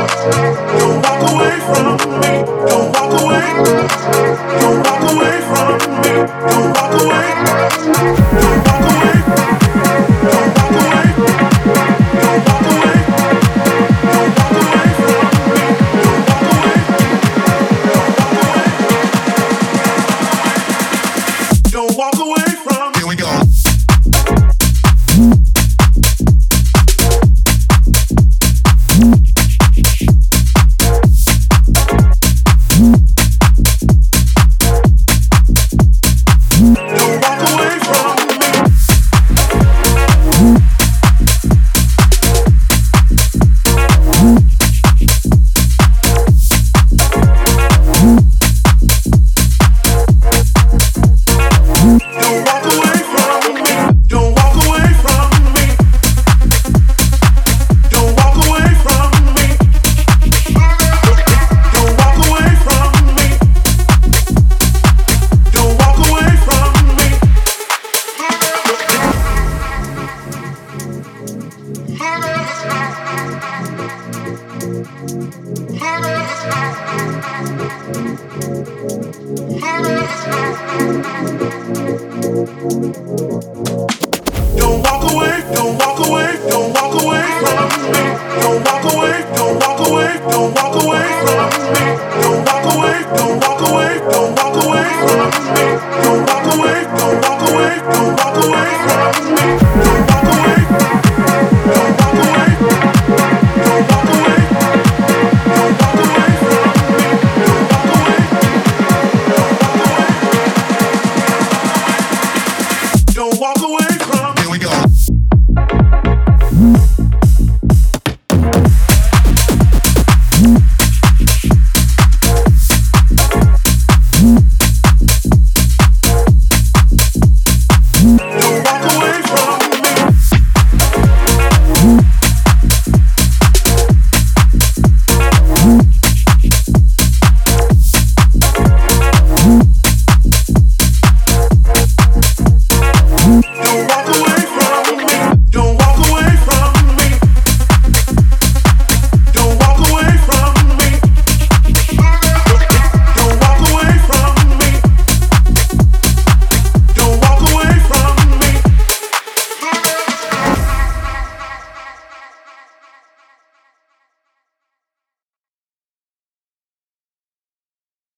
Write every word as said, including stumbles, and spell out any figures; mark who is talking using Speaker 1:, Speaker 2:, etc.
Speaker 1: Don't walk away from me. Don't walk away. Don't walk away from me. Don't walk away. Don't walk away. Don't walk away. Don't walk away. Don't walk away from me. Don't walk away. Don't walk away. Don't walk away from me. Here we go. Don't walk away, don't walk away, don't walk away from me. Don't walk away, don't walk